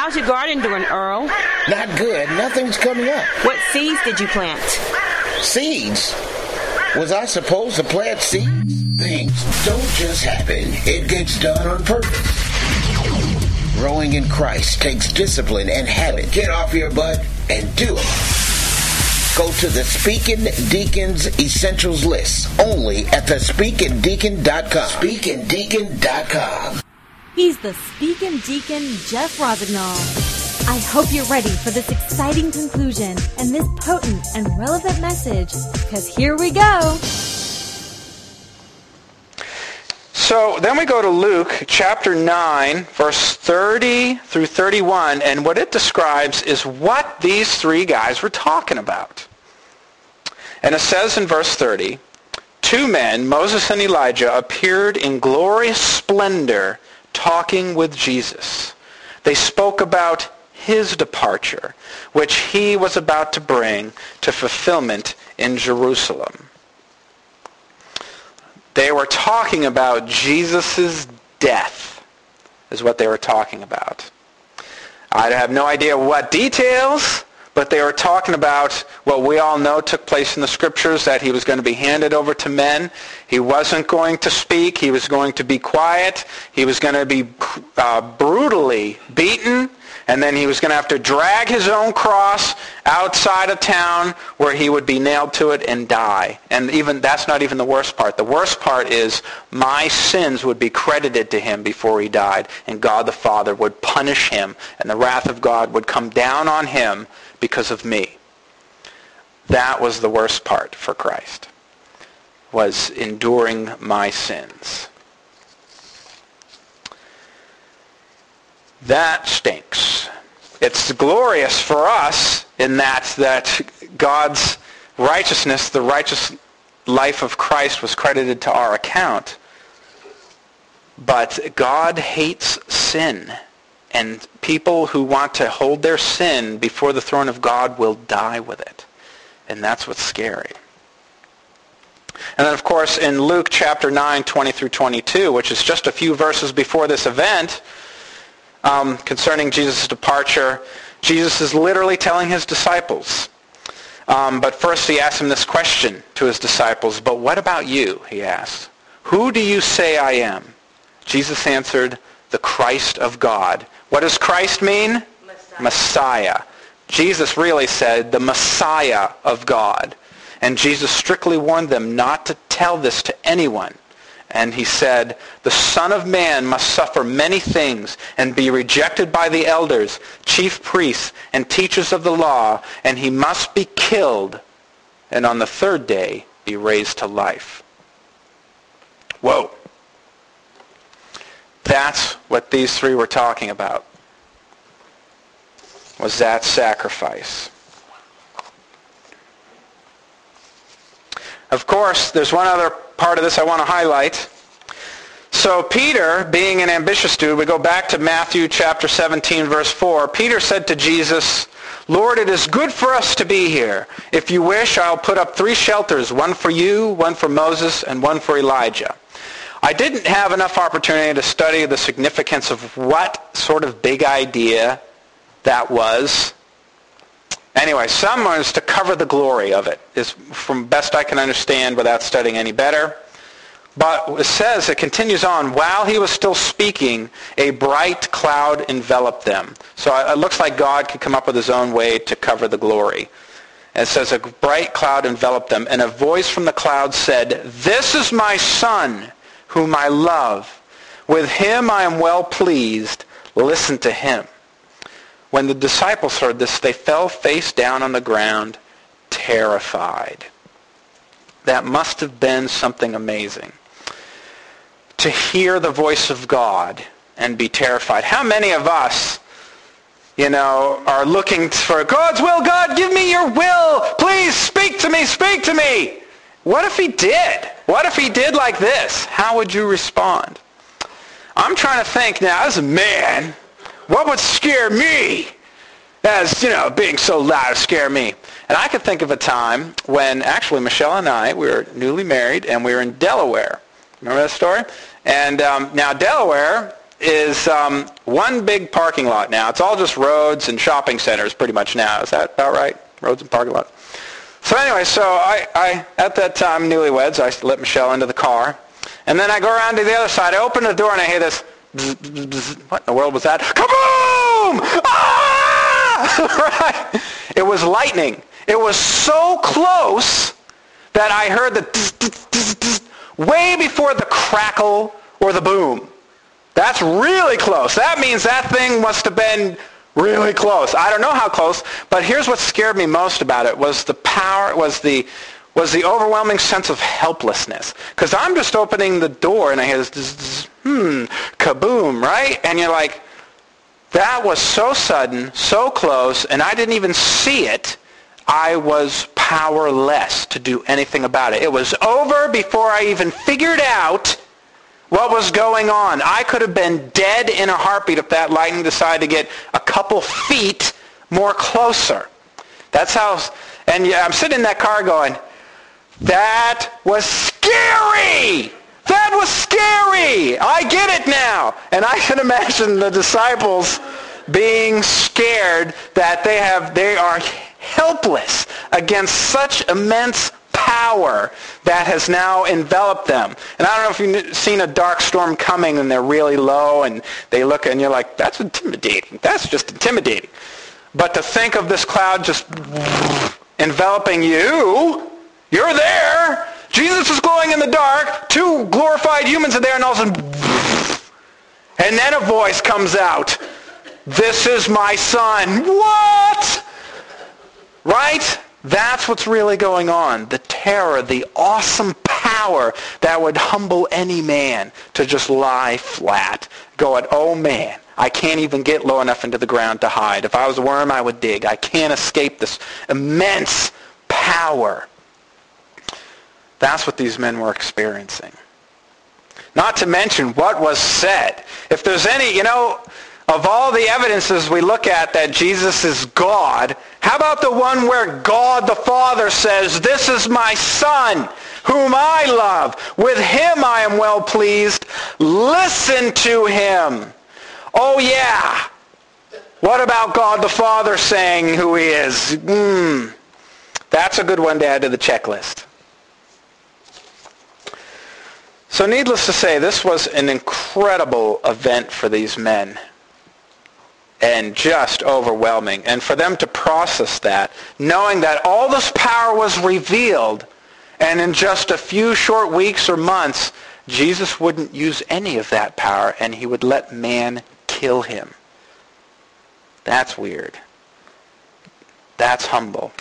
How's your garden doing, Earl? Not good. Nothing's coming up. What seeds did you plant? Seeds? Was I supposed to plant seeds? Things don't just happen. It gets done on purpose. Growing in Christ takes discipline and habit. Get off your butt and do it. Go to the Speaking Deacons Essentials list only at thespeakingdeacon.com. Speakingdeacon.com. He's the Speaking Deacon, Jeff Rosignol. I hope you're ready for this exciting conclusion and this potent and relevant message, because here we go. So then we go to Luke chapter 9, verse 30 through 31, and what it describes is what these three guys were talking about. And it says in verse 30, 2 men, Moses and Elijah, appeared in glorious splendor talking with Jesus. They spoke about his departure, which he was about to bring to fulfillment in Jerusalem. They were talking about Jesus' death, is what they were talking about. I have no idea what details, but they were talking about what we all know took place in the Scriptures, that he was going to be handed over to men. He wasn't going to speak. He was going to be quiet. He was going to be brutally beaten. And then he was going to have to drag his own cross outside of town where he would be nailed to it and die. And even that's not even the worst part. The worst part is my sins would be credited to him before he died, and God the Father would punish him, and the wrath of God would come down on him because of me. That was the worst part for Christ, was enduring my sins. That stinks. It's glorious for us in that God's righteousness, the righteous life of Christ, was credited to our account. But God hates sin. And people who want to hold their sin before the throne of God will die with it. And that's what's scary. And then, of course, in Luke chapter 9, 20 through 22, which is just a few verses before this event, concerning Jesus' departure, Jesus is literally telling his disciples. But first he asks him this question to his disciples, "But what about you?" he asks. "Who do you say I am?" Jesus answered, "The Christ of God." What does Christ mean? Messiah. Jesus really said the Messiah of God. And Jesus strictly warned them not to tell this to anyone. And he said, "The Son of Man must suffer many things and be rejected by the elders, chief priests, and teachers of the law, and he must be killed, and on the third day be raised to life." Whoa. That's what these three were talking about, was that sacrifice. Of course, there's one other part of this I want to highlight. So Peter, being an ambitious dude, we go back to Matthew chapter 17, verse 4. Peter said to Jesus, "Lord, it is good for us to be here. If you wish, I'll put up 3 shelters, one for you, one for Moses, and one for Elijah." I didn't have enough opportunity to study the significance of what sort of big idea that was. Anyway, some was to cover the glory of it, is from best I can understand without studying any better. But it says, it continues on, while he was still speaking, a bright cloud enveloped them. So it looks like God could come up with his own way to cover the glory. And it says, a bright cloud enveloped them, and a voice from the cloud said, "This is my Son, whom I love. With him I am well pleased. Listen to him." When the disciples heard this, they fell face down on the ground, terrified. That must have been something amazing, to hear the voice of God and be terrified. How many of us, are looking for God's will? God, give me your will. Please speak to me, speak to me. What if he did? What if he did like this? How would you respond? I'm trying to think now, as a man, what would scare me? As, being so loud scare me. And I could think of a time when actually Michelle and I, we were newly married and we were in Delaware. Remember that story? And now Delaware is one big parking lot now. It's all just roads and shopping centers pretty much now. Is that about right? Roads and parking lot. So anyway, so I at that time, newlyweds, I let Michelle into the car. And then I go around to the other side. I open the door and I hear this, bzz, bzz, bzz. What in the world was that? Kaboom! Ah! Right? It was lightning. It was so close that I heard the tz, tz, tz, tz, way before the crackle or the boom. That's really close. That means that thing must have been really close. I don't know how close, but here's what scared me most about it was the power, was the overwhelming sense of helplessness. Because I'm just opening the door and I hear this, kaboom, right? And you're like, that was so sudden, so close, and I didn't even see it. I was powerless to do anything about it. It was over before I even figured out what was going on. I could have been dead in a heartbeat if that lightning decided to get a couple feet more closer. That's how, and yeah, I'm sitting in that car going, that was scary! That was scary! I get it now! And I can imagine the disciples being scared that they are helpless against such immense power that has now enveloped them. And I don't know if you've seen a dark storm coming and they're really low and they look and you're like, that's intimidating. That's just intimidating. But to think of this cloud just enveloping you, you're there. Jesus is glowing in the dark. Two glorified humans are there and all of a sudden, and then a voice comes out. This is my son. What? Right? That's what's really going on. The terror, the awesome power that would humble any man to just lie flat. Going, oh man, I can't even get low enough into the ground to hide. If I was a worm, I would dig. I can't escape this immense power. That's what these men were experiencing. Not to mention what was said. If there's any, of all the evidences we look at that Jesus is God, how about the one where God the Father says, this is my Son, whom I love. With him I am well pleased. Listen to him. Oh yeah. What about God the Father saying who he is? That's a good one to add to the checklist. So needless to say, this was an incredible event for these men. And just overwhelming. And for them to process that, knowing that all this power was revealed, and in just a few short weeks or months, Jesus wouldn't use any of that power, and he would let man kill him. That's weird. That's humble.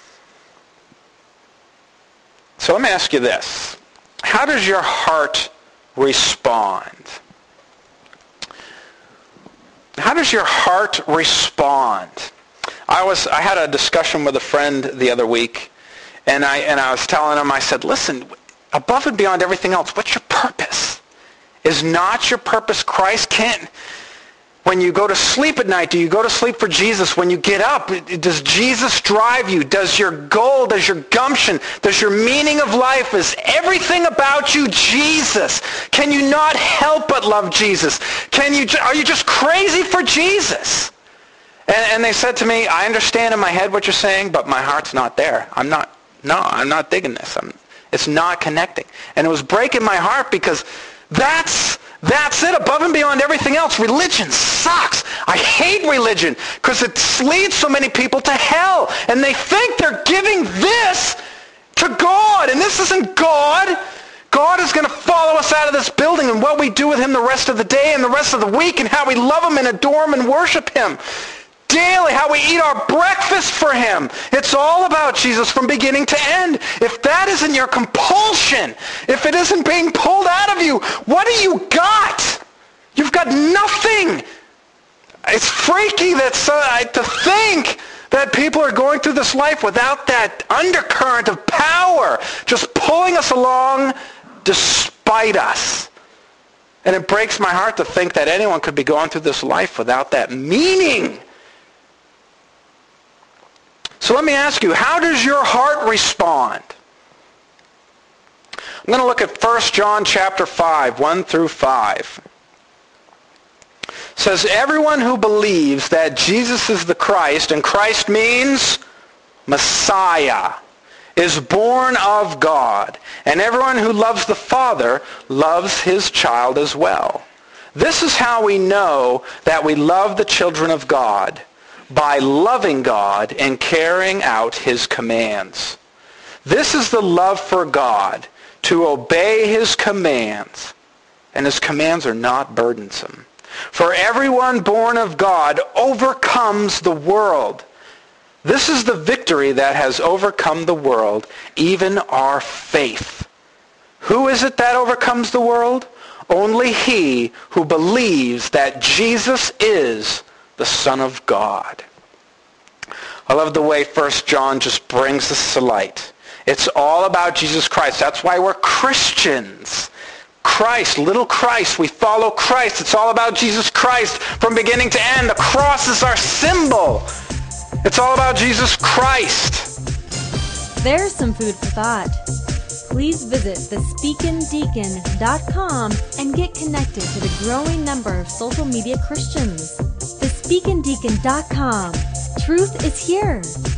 So let me ask you this. How does your heart respond? How does your heart respond? I had a discussion with a friend the other week, and I was telling him, I said, listen, above and beyond everything else, what's your purpose? Is not your purpose Christ? When you go to sleep at night, do you go to sleep for Jesus? When you get up, does Jesus drive you? Does your goal, does your gumption, does your meaning of life, is everything about you Jesus? Can you not help but love Jesus? Are you just crazy for Jesus? And they said to me, I understand in my head what you're saying, but my heart's not there. I'm not digging this. It's not connecting. And it was breaking my heart because that's it, above and beyond everything else. Religion sucks. I hate religion because it leads so many people to hell. And they think they're giving this to God. And this isn't God. God is going to follow us out of this building and what we do with him the rest of the day and the rest of the week and how we love him and adore him and worship him daily, how we eat our breakfast for him. It's all about Jesus from beginning to end. If that isn't your compulsion, if it isn't being pulled out of you, what do you got? You've got nothing. It's freaky to think that people are going through this life without that undercurrent of power just pulling us along despite us. And it breaks my heart to think that anyone could be going through this life without that meaning. So let me ask you, how does your heart respond? I'm going to look at 1 John chapter 5, 1 through 5. says everyone who believes that Jesus is the Christ, and Christ means Messiah, is born of God. And everyone who loves the Father loves his child as well. This is how we know that we love the children of God, by loving God and carrying out his commands. This is the love for God, to obey his commands. And his commands are not burdensome. For everyone born of God overcomes the world. This is the victory that has overcome the world, even our faith. Who is it that overcomes the world? Only he who believes that Jesus is the Son of God. I love the way 1 John just brings this to light. It's all about Jesus Christ. That's why we're Christians. Christ, little Christ. We follow Christ. It's all about Jesus Christ from beginning to end. The cross is our symbol. It's all about Jesus Christ. There's some food for thought. Please visit thespeakindeacon.com and get connected to the growing number of social media Christians. Thespeakindeacon.com. Truth is here.